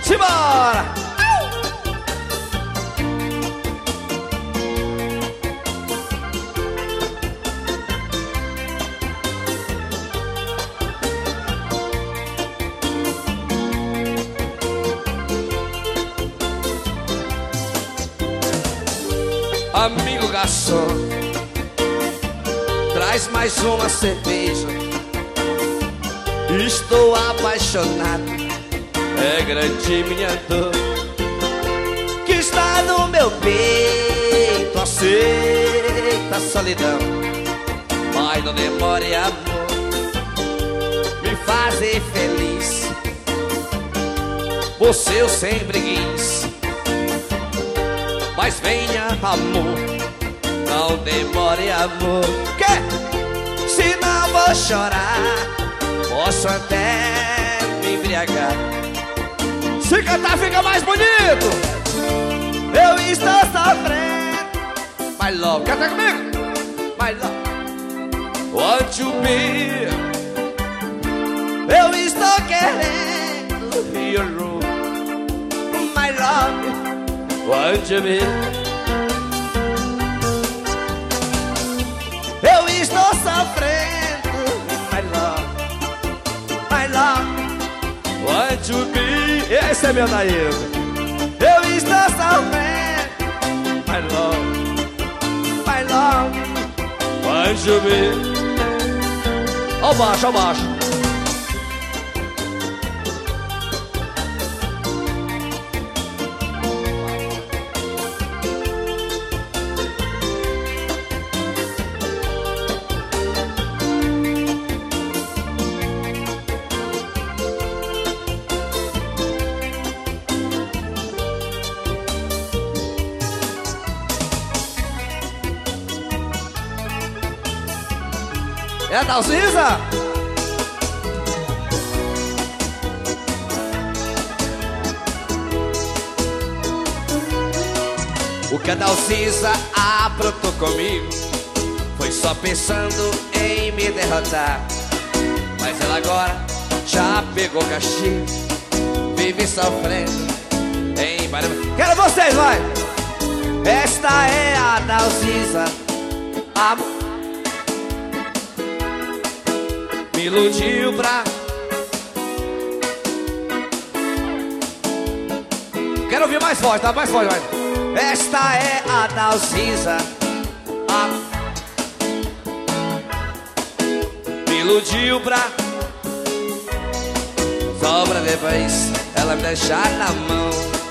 Simbora! Amigo garçom, traz mais uma cerveja. Estou apaixonado, é grande minha dor que está no meu peito. Aceita a solidão, mas não demore, amor, me fazer feliz. Você eu sempre quis, mas venha, amor, não demore, amor. Que? Se não vou chorar, posso até me embriagar. Se cantar fica mais bonito. Eu estou sofrendo, my love, canta comigo. My love, want you be. Eu estou querendo your room, my love, want you be. Eu estou sofrendo, my love, want you be. Esse é meu Daílson. Eu estou sofrendo, my love, want you be. Ó baixo, ó baixo. É a Dalcisa? O que a Dalcisa aprontou comigo foi só pensando em me derrotar. Mas ela agora já pegou castigo, vive sofrendo em barulho. Quero vocês, vai! Esta é a Dalcisa, me iludiu pra... Quero ouvir mais forte, tá? Mais forte, vai. Esta é a Dalcisa, me iludiu pra... Só pra depois ela me deixar na mão.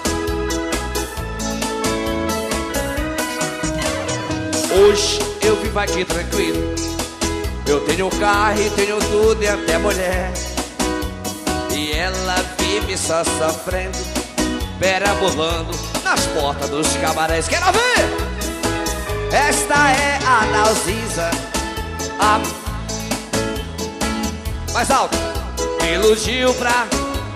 Hoje eu vivo aqui tranquilo, eu tenho carro e tenho tudo e até mulher. E ela vive só sofrendo, perambulando nas portas dos cabarés. Quero ver! Esta é a Dalcisa, mais alto. Me iludiu pra...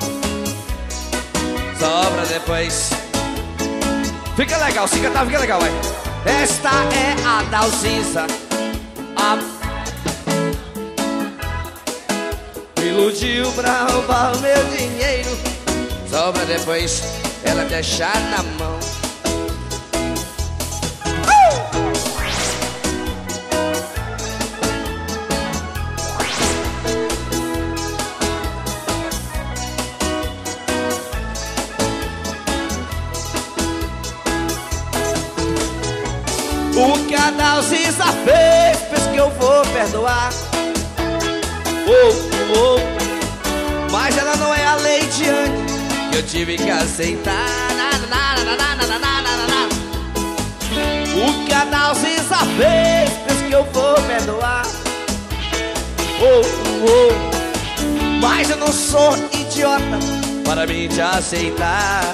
Só pra depois... Fica legal, se cantar fica legal, vai. Esta é a Dalcisa, me iludiu pra roubar o meu dinheiro, só pra depois ela me deixar na mão. O que a Dalcisa fez, pensa que eu vou perdoar. Mas ela não é a Leidiane, eu tive que aceitar. O que a Dalcisa fez, pensa que eu vou perdoar. Mas eu não sou idiota para mim te aceitar.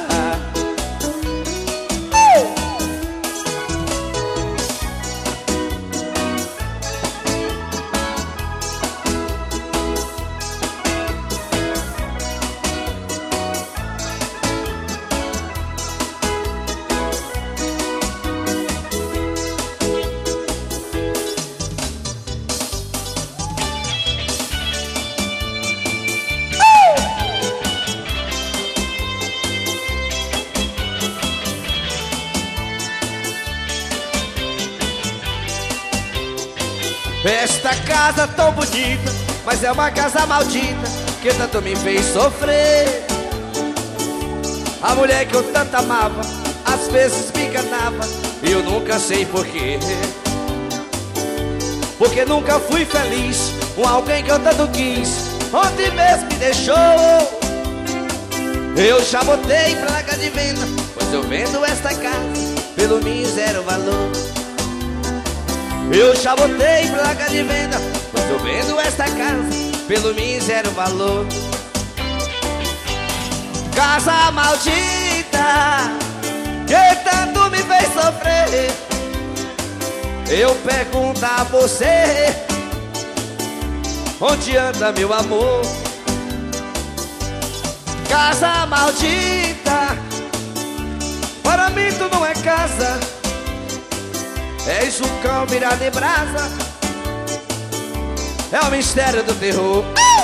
Esta casa tão bonita, mas é uma casa maldita que tanto me fez sofrer. A mulher que eu tanto amava, às vezes me enganava, e eu nunca sei porquê. Porque nunca fui feliz com alguém que eu tanto quis, ontem mesmo me deixou. Eu já botei placa de venda, pois eu vendo esta casa pelo mísero valor. Eu já botei placa de venda, pois eu vendo esta casa pelo mísero valor. Casa maldita que tanto me fez sofrer. Eu pergunto a você, onde anda meu amor? Casa maldita, para mim tu não é casa, és um cão virado em brasa. É o mistério do terror.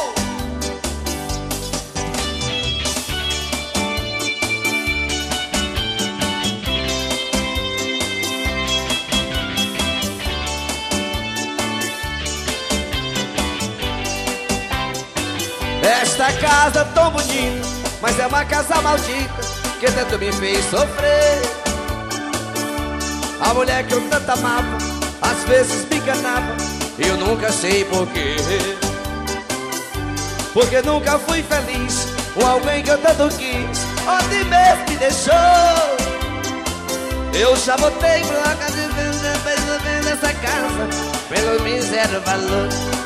Esta casa tão bonita, mas é uma casa maldita que tanto me fez sofrer. A mulher que eu tanto amava, às vezes me enganava, e eu nunca sei porquê. Porque nunca fui feliz com alguém que eu tanto quis, ontem mesmo me deixou. Eu já botei placa de venda nessa casa pelo mísero valor.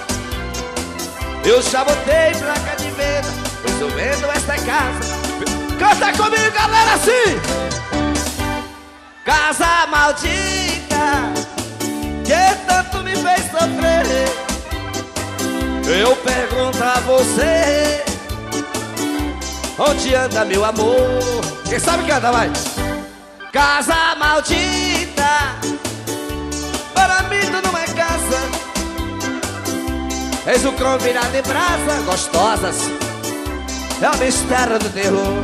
Eu já botei placa de venda, pois eu vendo esta casa. Canta comigo, galera, assim! Casa maldita que tanto me fez sofrer. Eu pergunto a você, onde anda meu amor? Quem sabe canta, vai! Casa maldita, para mim tu não é casa, és o cão virado em brasa. Gostosas, é o mistério do terror.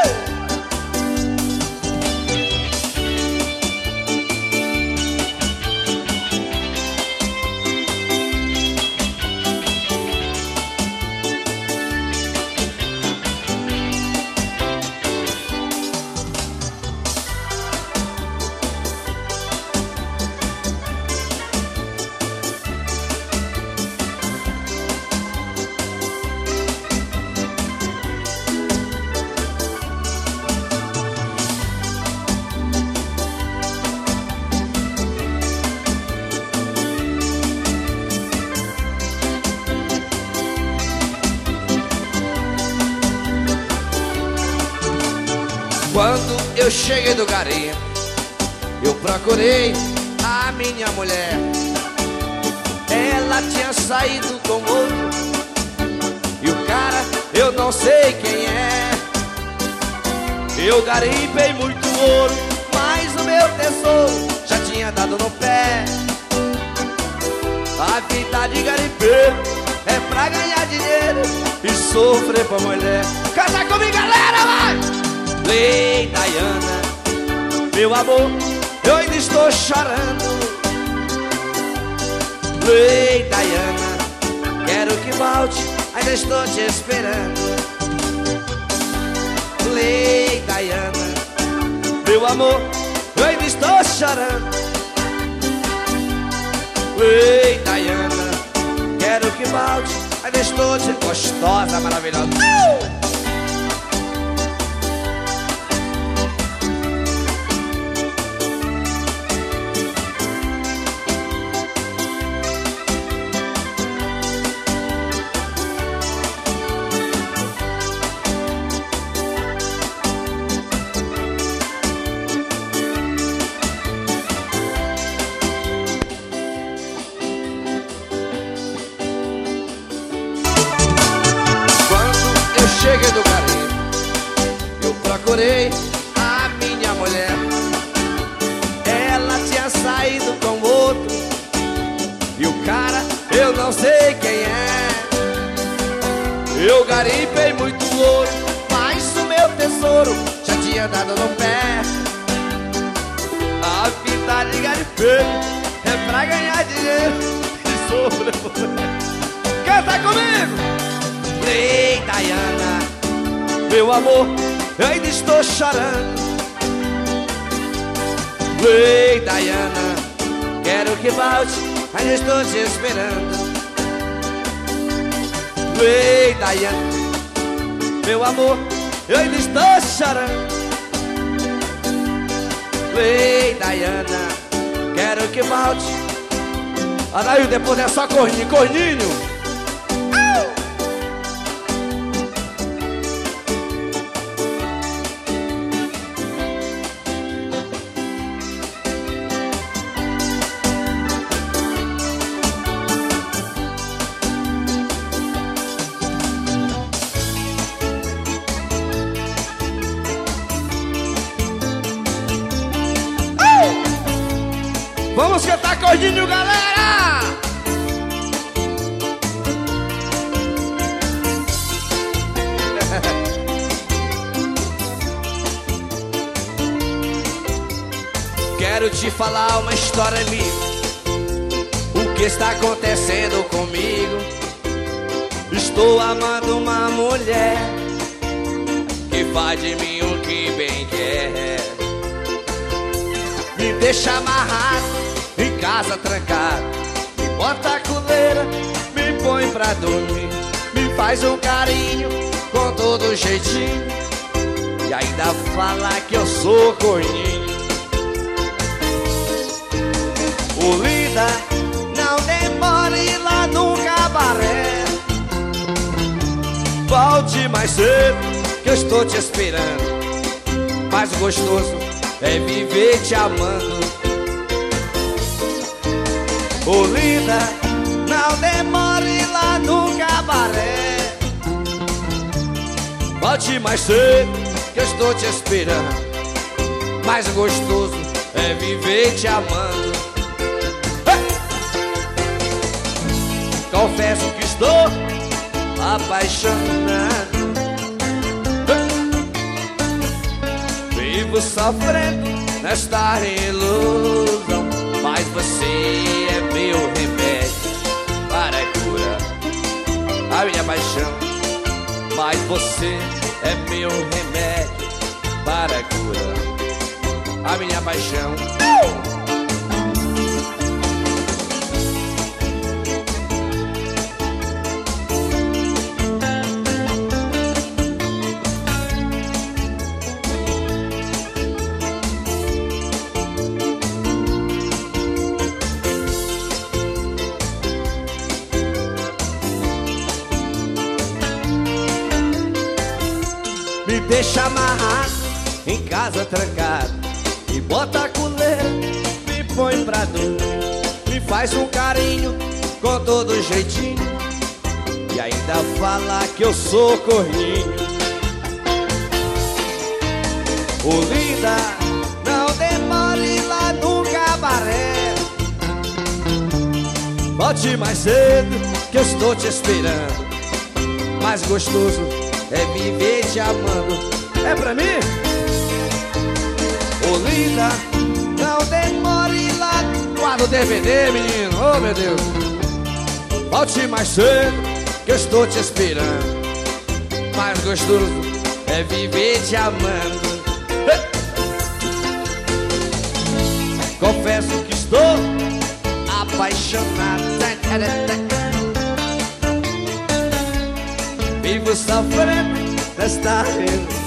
Quando eu cheguei do garimpo, eu procurei a minha mulher. Ela tinha saído com outro, e o cara eu não sei quem é. Eu garimpei muito ouro, mas o meu tesouro já tinha dado no pé. A vida de garimpeiro é pra ganhar dinheiro e sofrer pra mulher. Canta comigo, galera, vai! Lei Diana, meu amor, eu ainda estou chorando. Lei Diana, quero que volte, ainda estou te esperando. Lei Diana, meu amor, eu ainda estou chorando. Lei Diana, quero que volte, ainda estou te... Gostosa, maravilhosa. Cheguei do garimpo, eu procurei a minha mulher. Ela tinha saído com outro, e o cara eu não sei quem é. Eu garimpei muito ouro, mas o meu tesouro já tinha dado no pé. A vida de garimpeiro é pra ganhar dinheiro e sofra. Canta comigo! Ei, Diana, meu amor, eu ainda estou chorando. Ei, Diana, quero que volte, ainda estou te esperando. Ei, Diana, meu amor, eu ainda estou chorando. Ei, Diana, quero que volte. Anaí, depois é só corninho, corninho. Vamos cantar corninho, galera! Quero te falar uma história minha. O que está acontecendo comigo? Estou amando uma mulher que faz de mim o que bem quer. Me deixa amarrado, em casa trancado, me bota a coleira, me põe pra dormir, me faz um carinho com todo jeitinho e ainda fala que eu sou corninho. Ô linda, não demore lá no cabaré, volte mais cedo que eu estou te esperando. Mais gostoso é viver te amando. Ô linda, não demore lá no cabaré, volte mais cedo que eu estou te esperando. Mais gostoso é viver te amando. Confesso que estou apaixonado, vivo sofrendo nesta ilusão, mas você é meu remédio para curar a minha paixão. Mas você é meu remédio para curar a minha paixão. Me deixa amarrado, em casa trancado, me bota a coleira, me põe pra dormir, me faz um carinho com todo jeitinho e ainda fala que eu sou corninho. Ô linda, não demore lá no cabaré, volte mais cedo que eu estou te esperando. Mais gostoso é viver te amando. É pra mim? Ô linda, não demore lá. Guarda o DVD, menino. Oh meu Deus. Volte mais cedo que eu estou te esperando. Mais gostoso é viver te amando. Confesso que estou apaixonado, vivo sofrendo nesta relação.